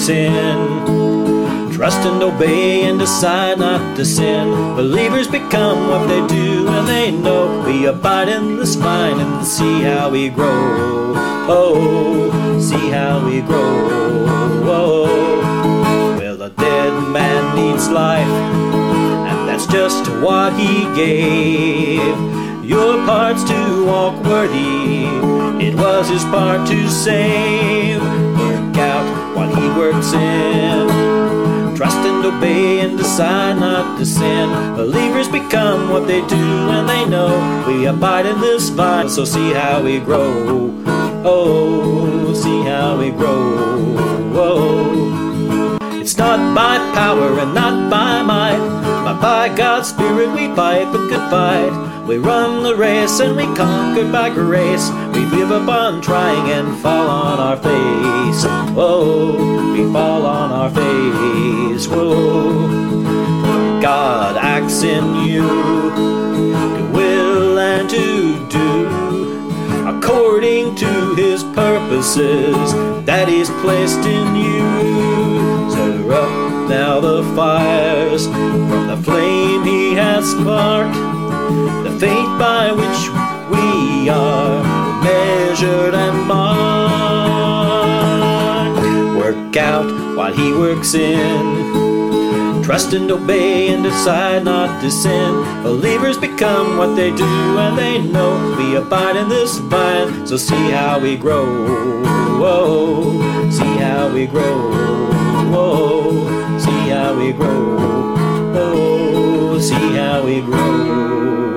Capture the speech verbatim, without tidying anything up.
in. Trust and obey and decide not to sin. Believers become what they do, and they know we abide in this vine and see how we grow. Oh, see how we grow. Oh, well, a dead man needs life, and that's just what he gave. Your part's to walk worthy, it was his part to save. Work out what he works in. Trust and obey and decide not to sin. Believers become what they do, and they know we abide in this vine. So see how we grow. Oh, see how we grow. Oh, it's not by power and not by might, but by God's Spirit we fight the good fight. We run the race and we conquer by grace. We give up on trying and fall on our face. Whoa, we fall on our face. Whoa, God acts in you to will and to do according to his purposes that he's placed in you. Stir up now the fires from the flame he has sparked, the faith by which we are measured and marked. Work out what he works in. Trust and obey and decide not to sin. Believers become what they do, and they know we abide in this vine. So see how we grow. Whoa, see how we grow. Whoa, see how we grow. Oh, see how we grow.